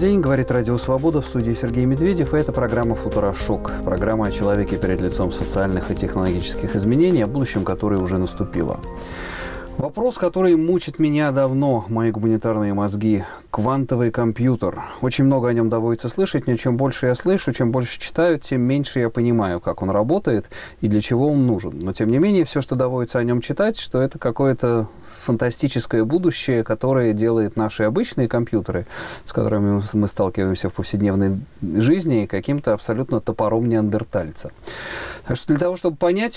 день. Говорит Радио Свобода, в студии Сергей Медведев. И это программа «Футурошок». Программа о человеке перед лицом социальных и технологических изменений, о будущем, которое уже наступило. Вопрос, который мучит меня давно, мои гуманитарные мозги. Квантовый компьютер. Очень много о нем доводится слышать, но чем больше я слышу, чем больше читаю, тем меньше я понимаю, как он работает и для чего он нужен. Но, тем не менее, все, что доводится о нем читать, что это какое-то фантастическое будущее, которое делает наши обычные компьютеры, с которыми мы сталкиваемся в повседневной жизни, каким-то абсолютно топором неандертальца. Так что для того, чтобы понять,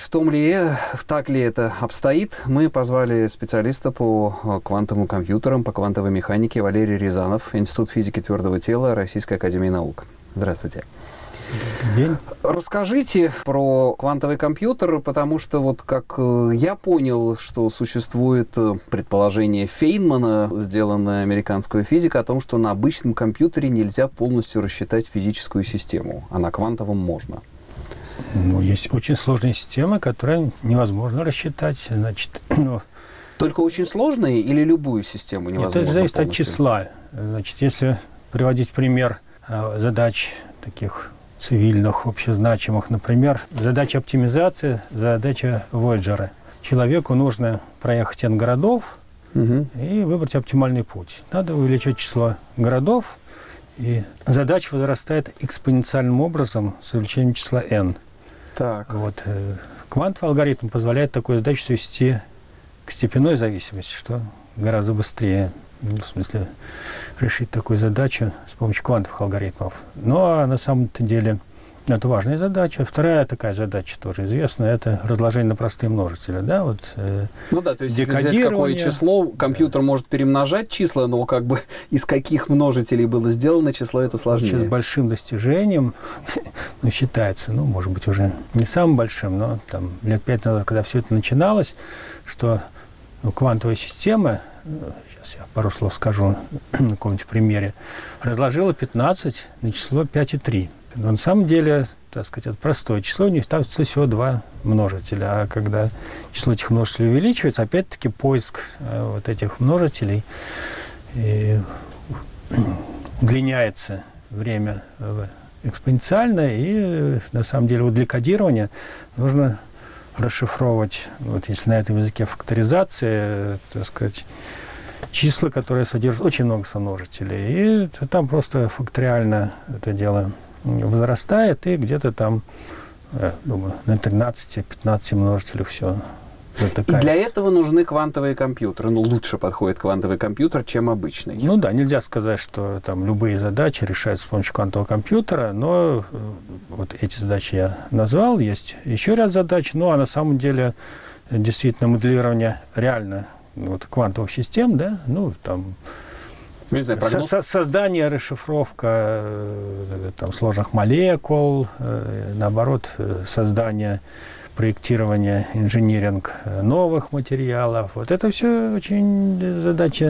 так ли это обстоит, мы позвали специалиста по квантовым компьютерам, по квантовой механике Валерий Рязанов, Институт физики твердого тела Российской академии наук. Здравствуйте. Добрый день. Расскажите про квантовый компьютер, потому что вот как я понял, что существует предположение Фейнмана, сделанное американского физика, о том, что на обычном компьютере нельзя полностью рассчитать физическую систему, а на квантовом можно. Ну, есть очень сложные системы, которые невозможно рассчитать. Значит, Только очень сложные или любую систему невозможно? Это зависит полностью? от числа. Значит, если приводить пример задач таких цивильных, общезначимых, например, задача оптимизации, задача Voyager. Человеку нужно проехать N городов и выбрать оптимальный путь. Надо увеличить число городов, и задача возрастает экспоненциальным образом с увеличением числа N. Так. Вот. Квантовый алгоритм позволяет такую задачу свести к степенной зависимости, что гораздо быстрее, в смысле, решить такую задачу с помощью квантовых алгоритмов. Ну, а на самом-то деле это важная задача. Вторая такая задача тоже известная, это разложение на простые множители. Да? Вот, ну да, то есть если взять какое число, компьютер может перемножать числа, но как бы из каких множителей было сделано число, это сложнее. Вообще, с большим достижением считается, может быть, уже не самым большим, но там, лет 5 назад, когда все это начиналось, что квантовая система, сейчас я пару слов скажу на каком-нибудь примере, разложила 15 на число 5,3. Но на самом деле, так сказать, это простое число, у них там всего 2 множителя. А когда число этих множителей увеличивается, опять-таки поиск вот этих множителей удлиняется время экспоненциально, и на самом деле вот для кодирования нужно расшифровывать, вот если на этом языке факторизация, так сказать, числа, которые содержат очень много somножителей. И там просто факториально это дело возрастает, и где-то там, я думаю, на 13-15 множителях все затыкается. И для этого нужны квантовые компьютеры. Лучше подходит квантовый компьютер, чем обычный. Ну да, нельзя сказать, что там любые задачи решаются с помощью квантового компьютера, но вот эти задачи я назвал, есть еще ряд задач, а на самом деле действительно моделирование реально квантовых систем, да, там не знаю, создание, расшифровка сложных молекул, наоборот, создание, проектирование, инжиниринг новых материалов. Вот это все очень задача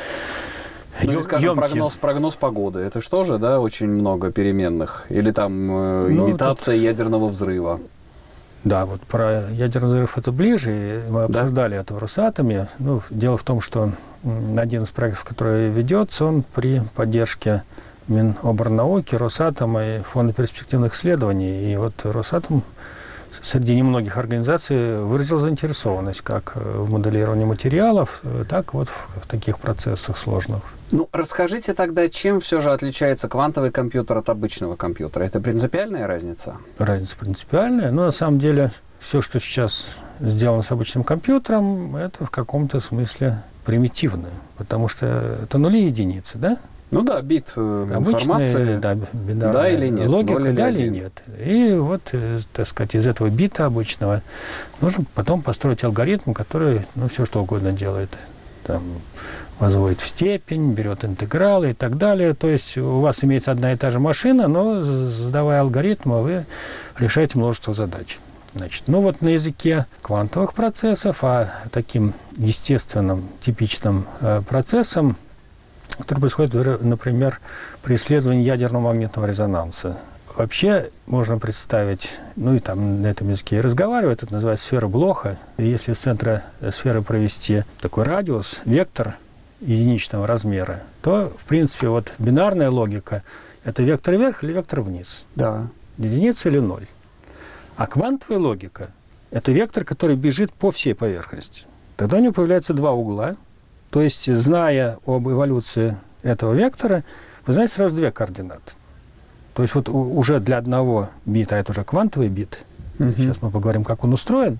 скажем, прогноз погоды. Это что же, да, очень много переменных? Или там имитация ядерного взрыва? Да, вот про ядерный взрыв это ближе. Мы обсуждали это в Росатоме. Дело в том, что один из проектов, который ведется, он при поддержке Миноборнауки, Росатома и Фонда перспективных исследований. И вот Росатом среди немногих организаций выразил заинтересованность как в моделировании материалов, так вот в таких процессах сложных. Расскажите тогда, чем все же отличается квантовый компьютер от обычного компьютера? Это принципиальная разница? Разница принципиальная. Но на самом деле все, что сейчас сделано с обычным компьютером, это в каком-то смысле примитивно, потому что это нули и единицы, да? Бит информации, да или нет, логика, да или нет. И вот, так сказать, из этого бита обычного нужно потом построить алгоритм, который, все что угодно делает. Там, возводит в степень, берет интегралы и так далее. То есть у вас имеется одна и та же машина, но, задавая алгоритмы, вы решаете множество задач. Значит, на языке квантовых процессов, а таким естественным, типичным процессом, который происходит, например, при исследовании ядерного магнитного резонанса. Вообще можно представить, и там на этом языке и разговаривают, это называется сфера Блоха. И если из центра сферы провести такой радиус, вектор, единичного размера, то, в принципе, вот бинарная логика – это вектор вверх или вектор вниз. Да. Единица или ноль. А квантовая логика – это вектор, который бежит по всей поверхности. Тогда у него появляются два угла. То есть, зная об эволюции этого вектора, вы знаете сразу две координаты. То есть вот уже для одного бита, это уже квантовый бит, сейчас мы поговорим, как он устроен,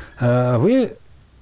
вы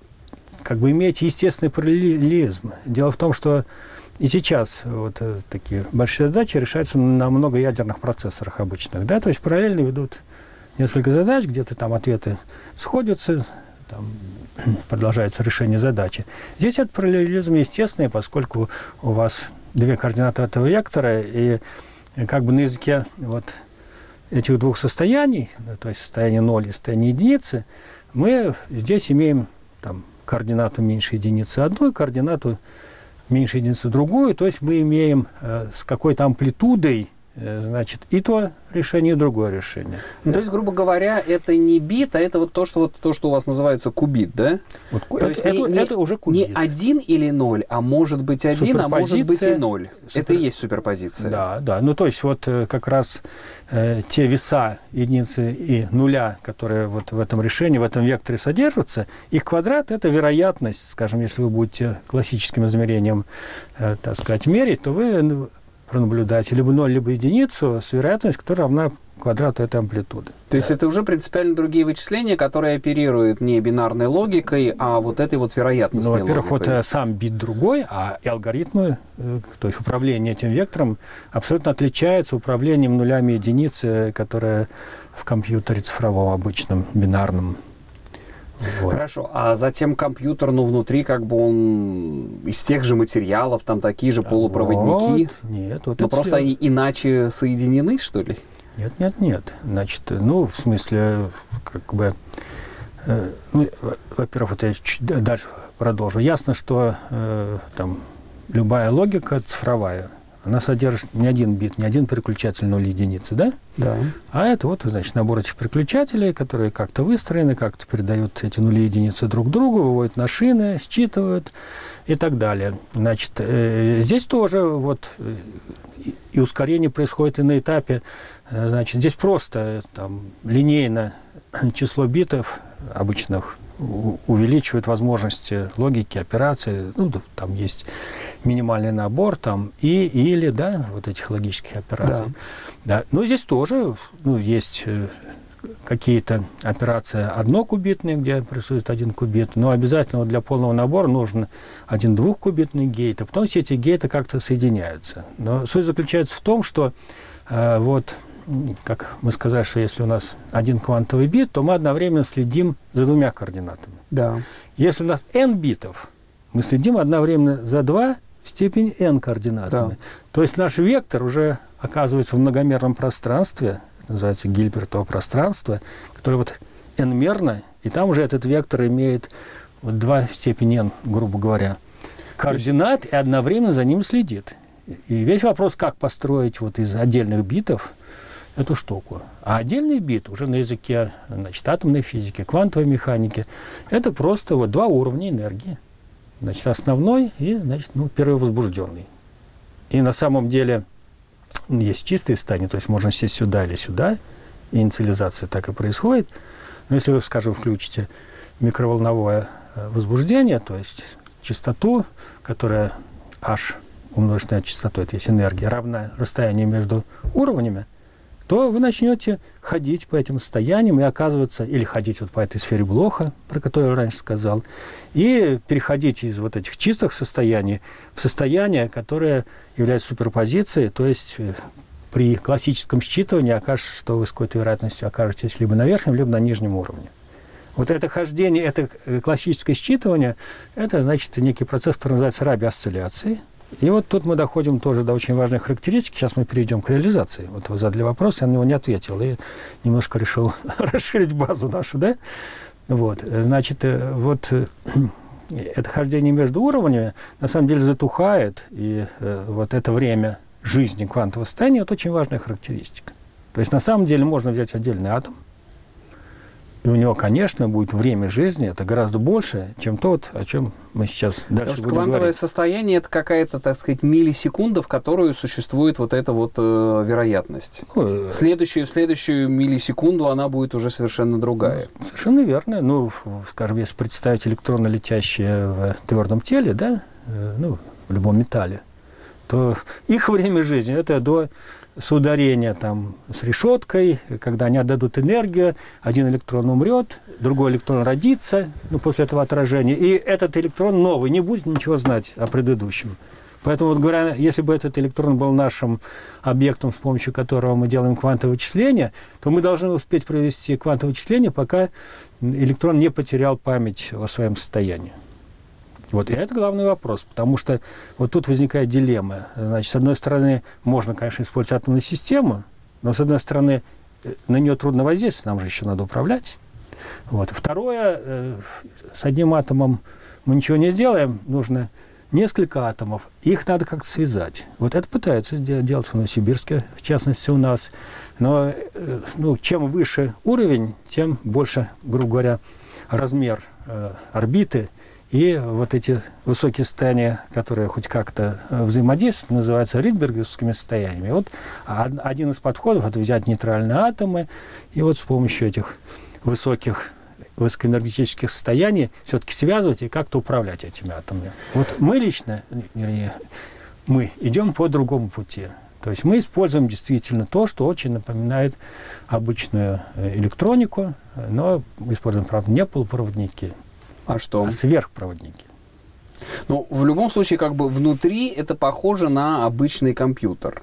как бы имеете естественный параллелизм. Дело в том, что и сейчас вот такие большие задачи решаются на многоядерных процессорах обычных. Да? То есть параллельно ведут несколько задач, где-то там ответы сходятся, там продолжается решение задачи. Здесь этот параллелизм естественный, поскольку у вас две координаты этого вектора, и как бы на языке вот этих двух состояний, то есть состояние 0 и состояние единицы, мы здесь имеем там координату меньше единицы одну, координату меньше единицы другую, то есть мы имеем с какой-то амплитудой, значит, и то решение, и другое решение. Ну, то есть, грубо говоря, это не бит, а это вот то, что у вас называется кубит, да? Вот, то есть это уже кубит. Не 1 или 0, а может быть 1, а может быть и 0. Это и есть суперпозиция. Да, да. Ну, то есть вот как раз те веса единицы и нуля, которые вот в этом решении, в этом векторе содержатся, их квадрат – это вероятность, скажем, если вы будете классическим измерением, так сказать, мерить, то вы пронаблюдать либо 0, либо единицу с вероятностью, которая равна квадрату этой амплитуды. То есть это уже принципиально другие вычисления, которые оперируют не бинарной логикой, а вот этой вот вероятностной логикой. Во-первых, вот сам бит другой, а и алгоритмы, то есть управление этим вектором, абсолютно отличается управлением нулями единицы, которое в компьютере цифровом, обычном, бинарном. Вот. Хорошо, а затем компьютер, внутри как бы он из тех же материалов, там такие же полупроводники? Вот, нет. Вот но просто они иначе соединены, что ли? Нет. Значит, в смысле, как бы, во-первых, вот я чуть дальше продолжу. Ясно, что там любая логика цифровая, она содержит не один бит, не один переключатель 0 единицы, да? Да. А это вот, значит, набор этих переключателей, которые как-то выстроены, как-то передают эти нули единицы друг к другу, выводят на шины, считывают и так далее. Значит, здесь тоже вот и ускорение происходит и на этапе, значит, здесь просто там линейно число битов обычных увеличивает возможности логики, операций. Там есть минимальный набор там или, да, вот этих логических операций. Да. Но здесь тоже есть какие-то операции однокубитные, где присутствует один кубит, но обязательно для полного набора нужен один двухкубитный гейт, а потом все эти гейты как-то соединяются. Но суть заключается в том, что вот как мы сказали, что если у нас один квантовый бит, то мы одновременно следим за двумя координатами. Да. Если у нас n битов, мы следим одновременно за 2 в степени n координатами. Да. То есть наш вектор уже оказывается в многомерном пространстве, это называется Гильбертово пространство, которое вот n-мерно, и там уже этот вектор имеет вот 2 в степени n, грубо говоря, координат, и одновременно за ним следит. И весь вопрос, как построить вот из отдельных битов эту штуку. А отдельный бит уже на языке, значит, атомной физики, квантовой механики, это просто вот 2 уровня энергии. Значит, основной и, значит, первовозбужденный. И на самом деле есть чистые состояния, то есть можно сесть сюда или сюда, и инициализация так и происходит. Но если вы, скажем, включите микроволновое возбуждение, то есть частоту, которая h умножить на частоту, это есть энергия, равна расстоянию между уровнями, то вы начнете ходить по этим состояниям и оказываться, или ходить вот по этой сфере Блоха, про которую я раньше сказал, и переходить из вот этих чистых состояний в состояние, которое является суперпозицией, то есть при классическом считывании окажется, что вы с какой-то вероятностью окажетесь либо на верхнем, либо на нижнем уровне. Вот это хождение, это классическое считывание, это, значит, некий процесс, который называется Раби-осцилляцией. И вот тут мы доходим тоже до очень важной характеристики. Сейчас мы перейдем к реализации. Вот вы задали вопрос, я на него не ответил. И немножко решил расширить базу нашу, да? Вот, значит, вот это хождение между уровнями на самом деле затухает. И вот это время жизни квантового состояния – это очень важная характеристика. То есть на самом деле можно взять отдельный атом, И у него, конечно, будет время жизни, это гораздо больше, чем то, о чем мы сейчас дальше будем говорить. Квантовое состояние – это какая-то, так сказать, миллисекунда, в которую существует вот эта вот вероятность. В следующую миллисекунду она будет уже совершенно другая. Совершенно верно. Ну, скажем, если представить электроны, летящие в твердом теле, да, в любом металле, то их время жизни – это до соударения там с решеткой, когда они отдадут энергию, один электрон умрет, другой электрон родится, после этого отражения, и этот электрон новый не будет ничего знать о предыдущем. Поэтому, вот говоря, если бы этот электрон был нашим объектом, с помощью которого мы делаем квантовое вычисление, то мы должны успеть провести квантовое вычисление, пока электрон не потерял память о своем состоянии. Вот, и это главный вопрос, потому что вот тут возникает дилемма. Значит, с одной стороны, можно, конечно, использовать атомную систему, но, с одной стороны, на нее трудно воздействовать, нам же еще надо управлять. Вот. Второе, с одним атомом мы ничего не сделаем, нужно несколько атомов, их надо как-то связать. Вот это пытаются делать в Новосибирске, в частности, у нас. Но чем выше уровень, тем больше, грубо говоря, размер орбиты. И вот эти высокие состояния, которые хоть как-то взаимодействуют, называются ридберговскими состояниями. Вот один из подходов – это взять нейтральные атомы, и вот с помощью этих высокоэнергетических состояний все-таки связывать и как-то управлять этими атомами. Вот мы лично, мы идем по другому пути. То есть мы используем действительно то, что очень напоминает обычную электронику, но мы используем, правда, не полупроводники, а сверхпроводники. В любом случае, как бы внутри это похоже на обычный компьютер.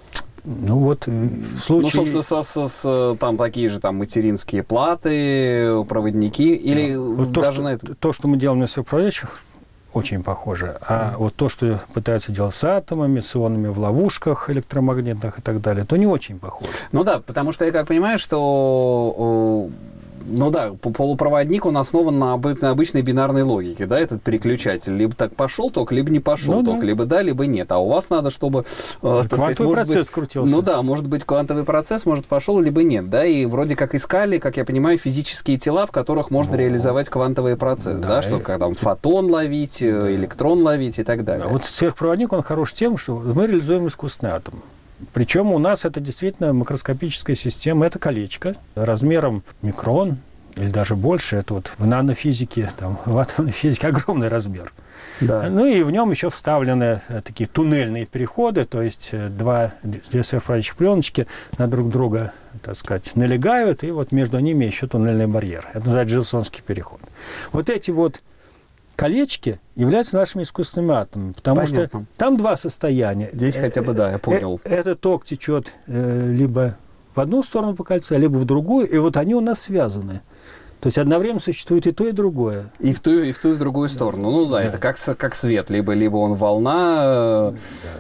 В случае... собственно, там такие же материнские платы, проводники, или даже на этом... То, что мы делаем на сверхпроводящих, очень похоже. А вот то, что пытаются делать с атомами, с ионами в ловушках электромагнитных и так далее, то не очень похоже. Потому что я как понимаю, что... полупроводник, он основан на обычной бинарной логике, да, этот переключатель. Либо так пошел ток, либо не пошел ток, либо да, либо нет. А у вас надо, чтобы... квантовый процесс крутился. Может быть, квантовый процесс, может, пошел, либо нет, да, и вроде как искали, как я понимаю, физические тела, в которых можно реализовать квантовый процесс, да, что там фотон ловить, электрон ловить и так далее. Вот сверхпроводник, он хорош тем, что мы реализуем искусственный атом. Причем у нас это действительно макроскопическая система, это колечко размером микрон или даже больше. Это вот в нанофизике, в атомной физике огромный размер. Да. И в нем еще вставлены такие туннельные переходы, то есть две сверхпроводящие пленочки на друг друга, так сказать, налегают, и вот между ними еще туннельный барьер. Это называется Джильсонский переход. Вот эти вот колечки являются нашими искусственными атомами, потому что там два состояния. Здесь хотя бы, да, я понял. Этот ток течет либо в одну сторону по кольцу, либо в другую, и вот они у нас связаны. То есть одновременно существует и то, и другое. И в ту, и в другую сторону. Это как свет. Либо он волна,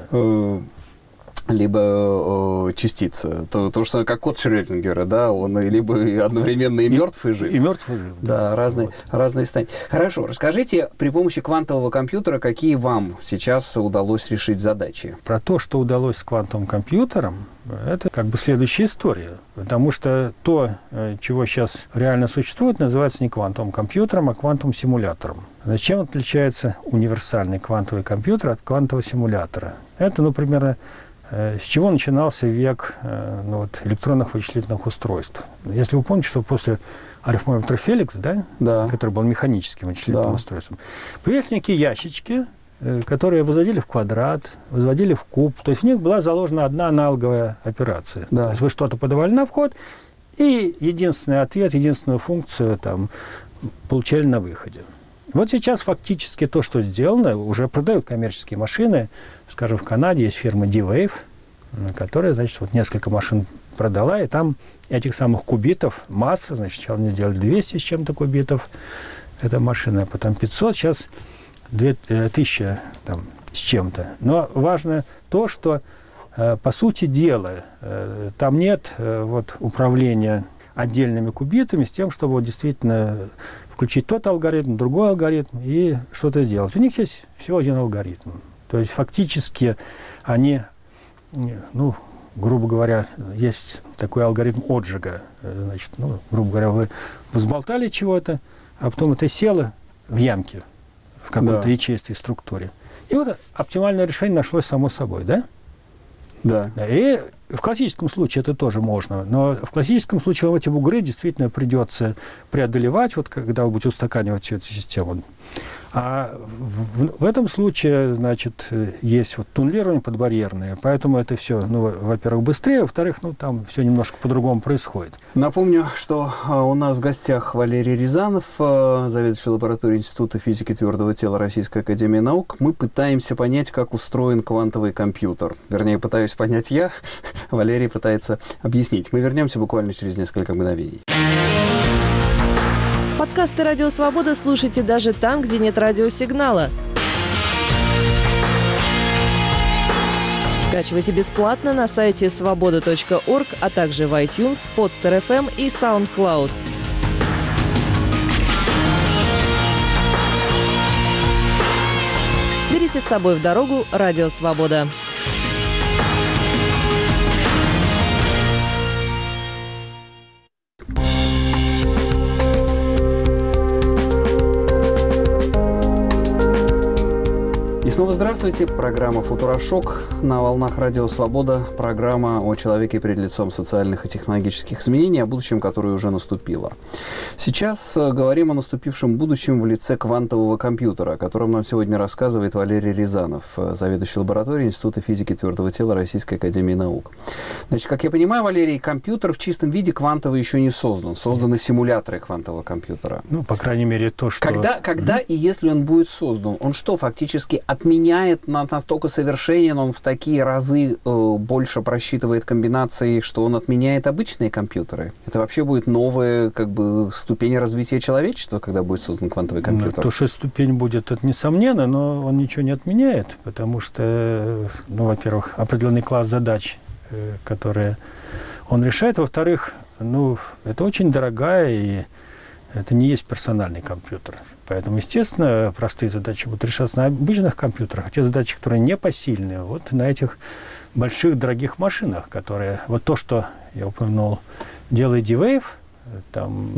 либо частица. То, что как код Шрёдингера, да, он либо одновременно и мертв, и жив. И мертв, и жив. Да, разные состояния. Хорошо, расскажите при помощи квантового компьютера, какие вам сейчас удалось решить задачи? Про то, что удалось с квантовым компьютером, это как бы следующая история. Потому что то, чего сейчас реально существует, называется не квантовым компьютером, а квантовым симулятором. Чем отличается универсальный квантовый компьютер от квантового симулятора? Это, примерно, с чего начинался век электронных вычислительных устройств. Если вы помните, что после арифмометра Феликс, который был механическим вычислительным устройством, появились некие ящички, которые возводили в квадрат, возводили в куб. То есть в них была заложена одна аналоговая операция. Да. То есть вы что-то подавали на вход, и единственный ответ, единственную функцию получали на выходе. Вот сейчас фактически то, что сделано, уже продают коммерческие машины. Скажем, в Канаде есть фирма D-Wave, которая, несколько машин продала, и там этих самых кубитов масса, сначала они сделали 200 с чем-то кубитов, эта машина, потом 500, сейчас 2000 с чем-то. Но важно то, что, по сути дела, там нет управления отдельными кубитами с тем, чтобы действительно включить тот алгоритм, другой алгоритм и что-то сделать. У них есть всего один алгоритм. То есть фактически они грубо говоря, есть такой алгоритм отжига. Значит, грубо говоря, вы взболтали чего-то, а потом это село в ямке, в какой-то ячеистой структуре. И вот оптимальное решение нашлось само собой, да? Да. И в классическом случае это тоже можно, но в классическом случае вам эти бугры действительно придется преодолевать, вот когда вы будете устаканивать всю эту систему. А в этом случае, значит, есть вот туннелирование подбарьерное, поэтому это все, во-первых, быстрее, во-вторых, там все немножко по-другому происходит. Напомню, что у нас в гостях Валерий Рязанов, заведующий лабораторией Института физики твердого тела Российской академии наук. Мы пытаемся понять, как устроен квантовый компьютер. Вернее, пытаюсь понять я, Валерий пытается объяснить. Мы вернемся буквально через несколько мгновений. Подкасты «Радио Свобода» слушайте даже там, где нет радиосигнала. Скачивайте бесплатно на сайте svoboda.org, а также в iTunes, Podster.fm и SoundCloud. Берите с собой в дорогу «Радио Свобода». Снова здравствуйте. Программа «Футурашок» на волнах «Радио Свобода». Программа о человеке перед лицом социальных и технологических изменений, о будущем, которое уже наступило. Сейчас говорим о наступившем будущем в лице квантового компьютера, о котором нам сегодня рассказывает Валерий Рязанов, заведующий лабораторией Института физики твердого тела Российской академии наук. Значит, как я понимаю, Валерий, компьютер в чистом виде квантовый еще не создан. Созданы симуляторы квантового компьютера. По крайней мере, то, что... Когда и если он будет создан, он что, фактически отменяет настолько совершенен, он в такие разы больше просчитывает комбинации, что он отменяет обычные компьютеры? Это вообще будет новая ступень развития человечества, когда будет создан квантовый компьютер? То, что ступень будет, это несомненно, но он ничего не отменяет, потому что, во-первых, определенный класс задач, которые он решает, во-вторых, это очень дорогая и это не есть персональный компьютер. Поэтому, естественно, простые задачи будут решаться на обычных компьютерах, а те задачи, которые непосильные, вот на этих больших дорогих машинах, которые... Вот то, что я упомянул, делает D-Wave, там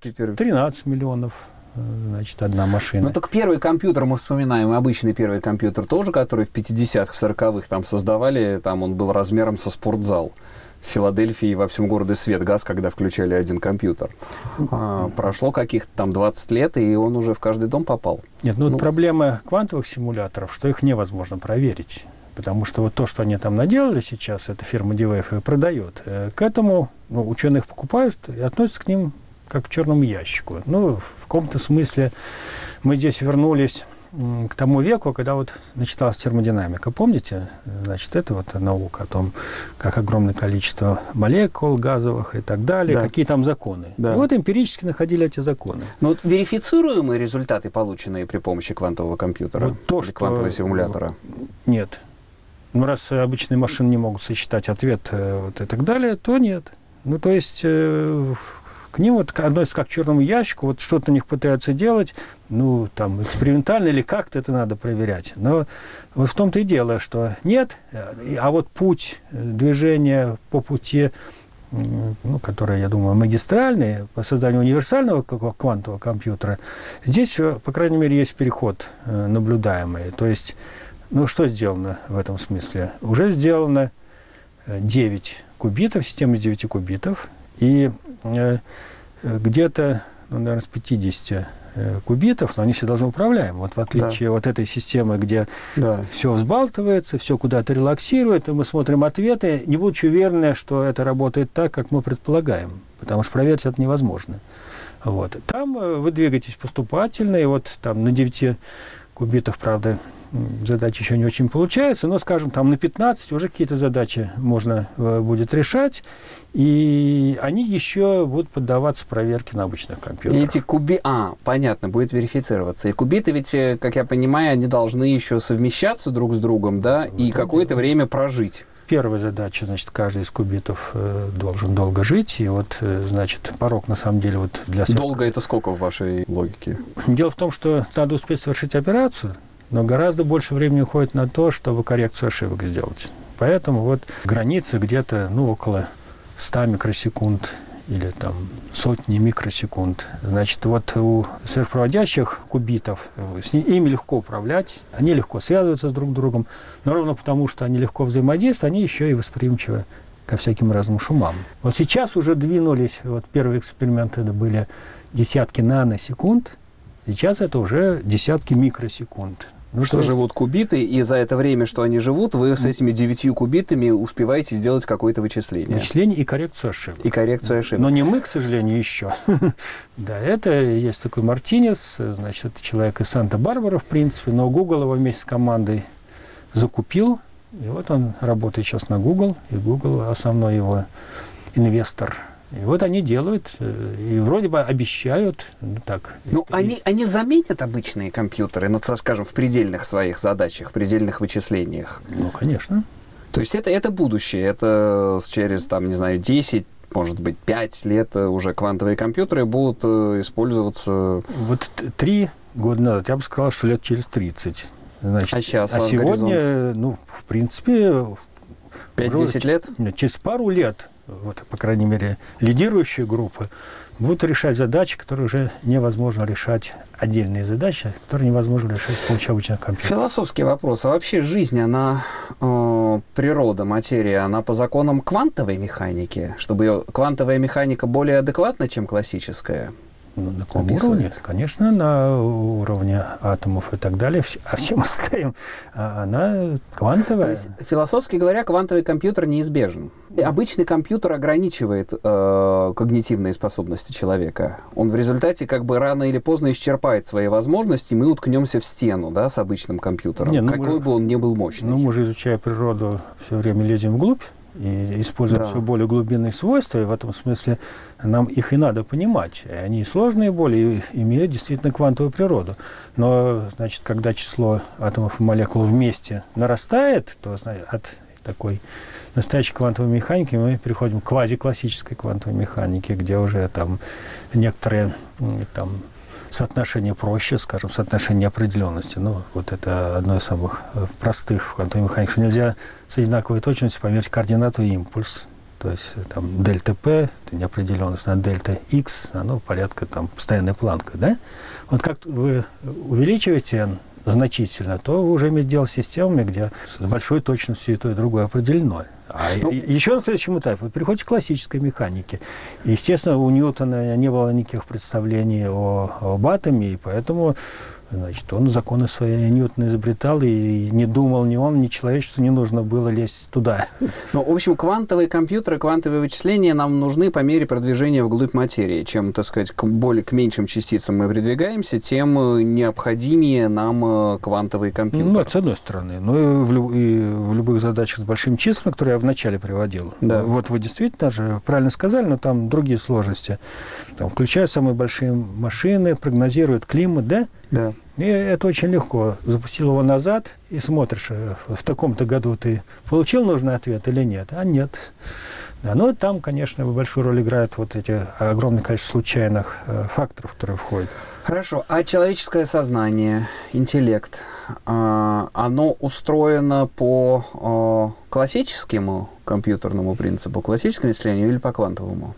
13 миллионов, значит, одна машина. Так первый компьютер, мы вспоминаем, обычный первый компьютер тоже, который в 50-х, 40-х там создавали, там он был размером со спортзал. В Филадельфии во всем городе свет гас, когда включали один компьютер. Прошло каких-то там 20 лет, и он уже в каждый дом попал. Нет, проблема квантовых симуляторов, что их невозможно проверить. Потому что вот то, что они там наделали сейчас, эта фирма D-Wave и продает, к этому ученых покупают и относятся к ним как к черному ящику. В каком-то смысле мы здесь вернулись к тому веку, когда начиналась термодинамика. Помните? Значит, это наука о том, как огромное количество молекул газовых и так далее, какие там законы. Да. И эмпирически находили эти законы. Но верифицируемые результаты, полученные при помощи квантового компьютера или квантового симулятора? Нет. Раз обычные машины не могут сосчитать ответ и так далее, то нет. То есть... К ним относятся как к черному ящику, что-то у них пытаются делать, экспериментально или как-то это надо проверять. Но в том-то и дело, что нет, а путь движения по пути, который, я думаю, магистральный, по созданию универсального квантового компьютера, здесь, по крайней мере, есть переход наблюдаемый. То есть, что сделано в этом смысле? Уже сделано 9 кубитов, система из 9 кубитов, и где-то, наверное, с 50 кубитов, но они все должны управляемы. В отличие от этой системы, где все взбалтывается, все куда-то релаксирует, и мы смотрим ответы, не будучи уверены, что это работает так, как мы предполагаем, потому что проверить это невозможно. Там вы двигаетесь поступательно, и там на 9 кубитов, правда, задачи еще не очень получаются, но, скажем, там на 15 уже какие-то задачи можно будет решать, и они еще будут поддаваться проверке на обычных компьютерах. И эти понятно, будет верифицироваться. И кубиты ведь, как я понимаю, они должны еще совмещаться друг с другом, и какое-то время прожить. Первая задача, значит, каждый из кубитов должен долго жить, и значит, порог, на самом деле, для... Долго это сколько в вашей логике? Дело в том, что надо успеть совершить операцию, но гораздо больше времени уходит на то, чтобы коррекцию ошибок сделать. поэтому вот граница где-то, около 100 микросекунд или там сотни микросекунд. Значит, вот у сверхпроводящих кубитов ими легко управлять, они легко связываются друг с другом, но ровно потому, что они легко взаимодействуют, они еще и восприимчивы ко всяким разным шумам. Вот сейчас уже двинулись, вот первые эксперименты это были десятки наносекунд, сейчас это уже десятки микросекунд. Что живут кубиты, и за это время, что они живут, вы с этими 9 кубитами успеваете сделать какое-то вычисление. Вычисление и коррекцию ошибок. И коррекцию ошибок. Но не мы, к сожалению, еще. Да, это есть такой Мартинес, значит, это человек из Санта-Барбары, в принципе, но Google его вместе с командой закупил, и вот он работает сейчас на Google, и Google основной его инвестор. И вот они делают, и вроде бы обещают, они заменят обычные компьютеры, скажем, в предельных своих задачах, в предельных вычислениях. Конечно. То есть это будущее, это через, 10, может быть, 5 лет уже квантовые компьютеры будут использоваться... Вот 3 года назад, я бы сказал, что лет через 30. Значит, а сейчас сегодня, в принципе... 5-10 лет? Через пару лет, вот, по крайней мере, лидирующие группы будут решать задачи, которые уже невозможно решать, отдельные задачи, которые невозможно решать с помощью обычных компьютеров. Философский вопрос. А вообще жизнь, она, природа, материя, она по законам квантовой механики? Чтобы квантовая механика более адекватна, чем классическая? На каком уровне? Конечно, на уровне атомов и так далее. А всем остальным она квантовая. То есть, философски говоря, квантовый компьютер неизбежен. Обычный компьютер ограничивает когнитивные способности человека. Он в результате рано или поздно исчерпает свои возможности, и мы уткнемся в стену, с обычным компьютером. Какой бы он ни был мощный. Мы же, изучая природу, все время лезем вглубь и используем все более глубинные свойства, и в этом смысле нам их и надо понимать. Они сложные более, имеют действительно квантовую природу. Но, значит, когда число атомов и молекул вместе нарастает, то от такой настоящей квантовой механики мы переходим к квазиклассической квантовой механике, где уже некоторые соотношение проще, скажем, соотношение неопределенности. Вот это одно из самых простых в квантовой механике, что нельзя с одинаковой точностью померить координату и импульс. То есть дельта P, это неопределенность, на дельта X, оно порядка постоянная планка, да? Вот как вы увеличиваете значительно, то вы уже имеете дело с системами, где с большой точностью и то, и другое определено. Еще на следующем этапе вы переходите к классической механике. Естественно, у Ньютона не было никаких представлений об атоме, и поэтому он законы свои Ньютон изобретал, и не думал ни он, ни человечеству не нужно было лезть туда. В общем, квантовые компьютеры, квантовые вычисления нам нужны по мере продвижения вглубь материи. Чем, к меньшим частицам мы продвигаемся, тем необходимее нам квантовые компьютеры. Это с одной стороны. Но и в любых задачах с большими числами, которые я вначале приводил. Да. Вот вы действительно же правильно сказали, но там другие сложности. Включая самые большие машины, прогнозируют климат, да? Да. И это очень легко. Запустил его назад и смотришь, в таком-то году ты получил нужный ответ или нет. А нет. Да, но там, конечно, большую роль играют эти огромное количество случайных факторов, которые входят. Хорошо. А человеческое сознание, интеллект, оно устроено по классическому компьютерному принципу, классическому исследованию или по квантовому?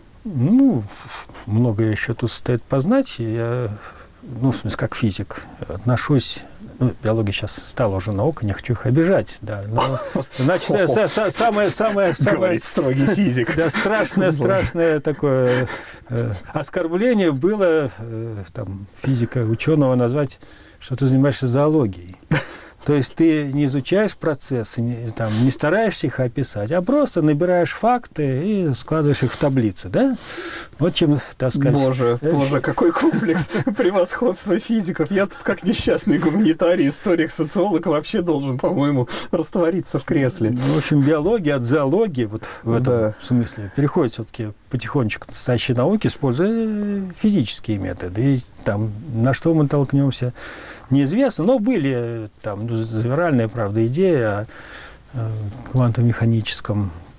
Многое еще тут стоит познать. Я... в смысле, как физик, отношусь... биология сейчас стала уже наукой, не хочу их обижать, да. Но, значит, самое... Говорит строгий физик. Да, страшное такое оскорбление было, физика, ученого назвать, что ты занимаешься зоологией. То есть ты не изучаешь процессы, не стараешься их описать, а просто набираешь факты и складываешь их в таблицы, да? Вот чем, так сказать... Боже, какой комплекс превосходства физиков. Я тут как несчастный гуманитарий, историк, социолог вообще должен, по-моему, раствориться в кресле. В общем, биология от зоологии, в этом смысле, переходит все-таки потихонечку к настоящей науке, используя физические методы. И на что мы толкнемся, неизвестно, но были завиральные, правда, идеи о квантомеханическом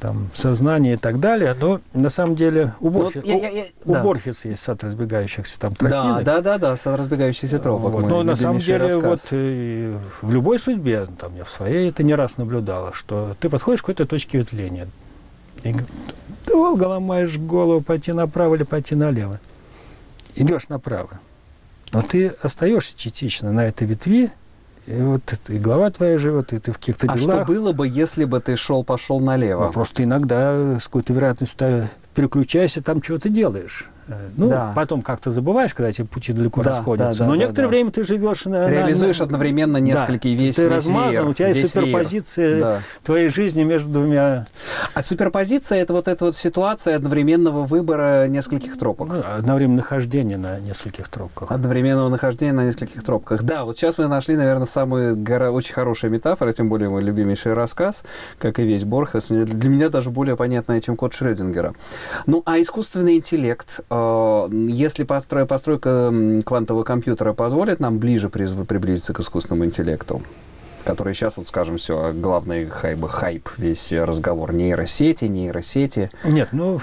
там, сознание и так далее. Но на самом деле у Борхеса есть сад разбегающихся там тропинок. Да, сад разбегающихся тропок. Вот. Но на самом деле вот в любой судьбе, там, я в своей это не раз наблюдала, что ты подходишь к какой-то точке ветвления. И долго ломаешь голову, пойти направо или пойти налево. Идешь направо. Но ты остаешься частично на этой ветви, и вот и голова твоя живет, и ты в каких-то делах. А что было бы, если бы ты пошел налево? Ну, просто иногда с какой-то вероятностью переключаешься, там чего-то делаешь. Ну, потом как-то забываешь, когда эти пути далеко расходятся. Но некоторое время ты живешь реализуешь одновременно несколько весь ты размазан, у тебя есть суперпозиция твоей жизни между двумя. А суперпозиция это вот ситуация одновременного выбора нескольких тропок. Ну, одновременного нахождения на нескольких тропках. Одновременного нахождения на нескольких тропках. Да, вот сейчас вы нашли, наверное, самую очень хорошая метафора, тем более мой любимейший рассказ, как и весь Борхес, для меня даже более понятная, чем код Шрёдингера. Ну, а искусственный интеллект, если постройка квантового компьютера позволит нам ближе приблизиться к искусственному интеллекту, который сейчас, вот скажем, все, главный хайп, весь разговор, нейросети. Нет, ну,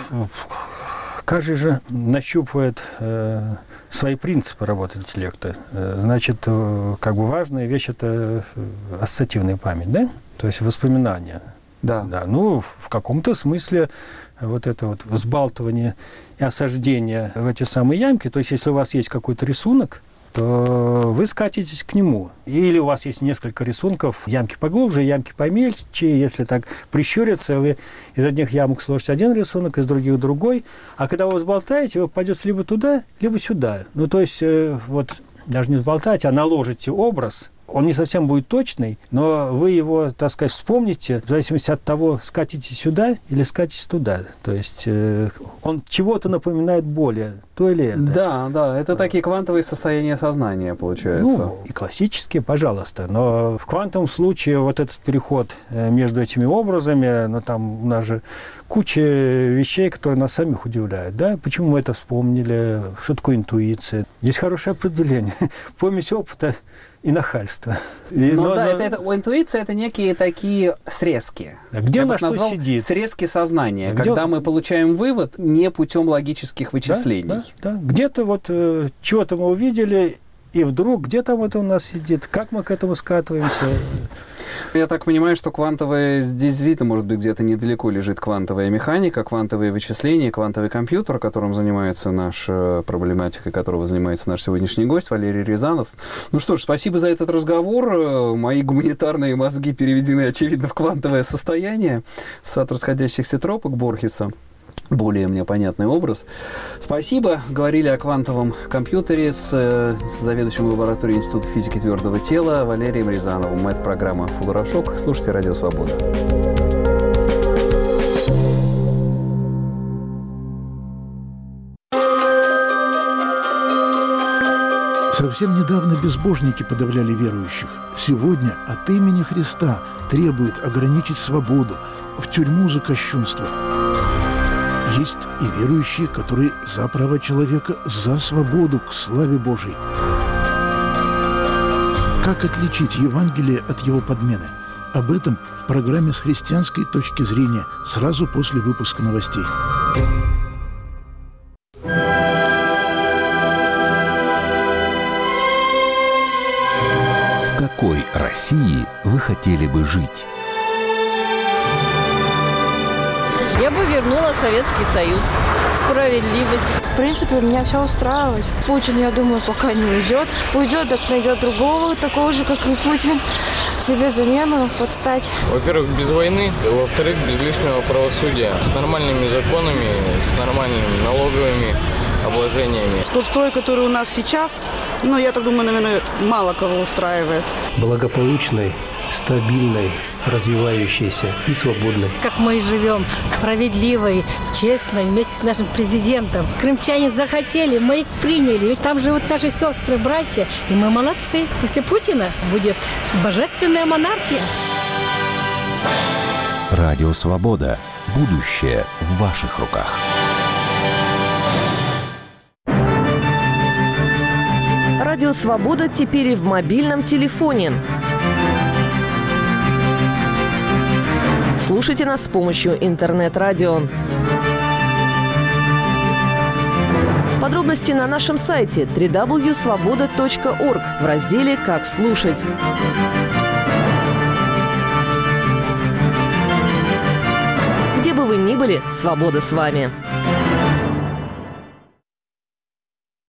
каждый же нащупывает свои принципы работы интеллекта. Значит, как бы важная вещь – это ассоциативная память, да? То есть воспоминания. Да. Ну, в каком-то смысле вот это вот взбалтывание и осаждение в эти самые ямки, то есть если у вас есть какой-то рисунок, то вы скатитесь к нему. Или у вас есть несколько рисунков, ямки поглубже, ямки помельче. Если так прищуриться, вы из одних ямок сложите один рисунок, из других другой. А когда вы взболтаете, вы попадете либо туда, либо сюда. Ну, то есть, вот, даже не взболтаете, а наложите образ. Он не совсем будет точный, но вы его, так сказать, вспомните, в зависимости от того, скатите сюда или скатите туда. То есть он чего-то напоминает более, то или это. Да, это такие квантовые состояния сознания, получается. Ну, и классические, пожалуйста. Но в квантовом случае вот этот переход между этими образами, ну, там у нас же куча вещей, которые нас самих удивляют. Да? Почему мы это вспомнили? Что такое интуиция? Есть хорошее определение. Помесь опыта и нахальство. Интуиция – это некие такие срезки. Где на что сидит? Срезки сознания, когда мы получаем вывод не путем логических вычислений. Да. Где-то вот чего-то мы увидели, и вдруг где там это у нас сидит, как мы к этому скатываемся. Я так понимаю, что квантовая, здесь видно, может быть, где-то недалеко лежит квантовая механика, квантовые вычисления, квантовый компьютер, которым занимается наша проблематика, которого занимается наш сегодняшний гость Валерий Рязанов. Ну что ж, спасибо за этот разговор. Мои гуманитарные мозги переведены, очевидно, в квантовое состояние, в сад расходящихся тропок Борхеса. Более мне понятный образ. Спасибо. Говорили о квантовом компьютере с заведующим лабораторией Института физики твердого тела Валерием Рязановым. Это программа «Футурошок». Слушайте «Радио Свобода». Совсем недавно безбожники подавляли верующих. Сегодня от имени Христа требует ограничить свободу, в тюрьму за кощунство. Есть и верующие, которые за права человека, за свободу к славе Божией. Как отличить Евангелие от его подмены? Об этом в программе «С христианской точки зрения» сразу после выпуска новостей. В какой России вы хотели бы жить? Я бы вернула Советский Союз. Справедливость. В принципе, меня все устраивает. Путин, я думаю, пока не уйдет. Уйдет, так найдет другого, такого же, как и Путин. Себе замену подстать. Во-первых, без войны. Во-вторых, без лишнего правосудия. С нормальными законами, с нормальными налоговыми обложениями. Тот строй, который у нас сейчас, я так думаю, наверное, мало кого устраивает. Благополучной, стабильной, развивающейся и свободной. Как мы и живем, справедливой, честной, вместе с нашим президентом. Крымчане захотели, мы их приняли. Ведь там живут наши сестры, братья, и мы молодцы. После Путина будет божественная монархия. Радио Свобода. Будущее в ваших руках. Радио Свобода теперь и в мобильном телефоне. Слушайте нас с помощью интернет-радио. Подробности на нашем сайте www.svoboda.org в разделе «Как слушать». Где бы вы ни были, свобода с вами.